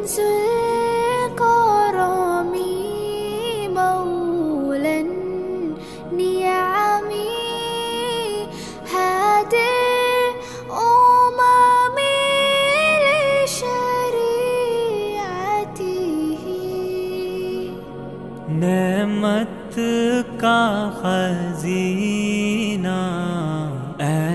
الكرم مولى النعم هادي الأمم لشريعته नेमत का खजीना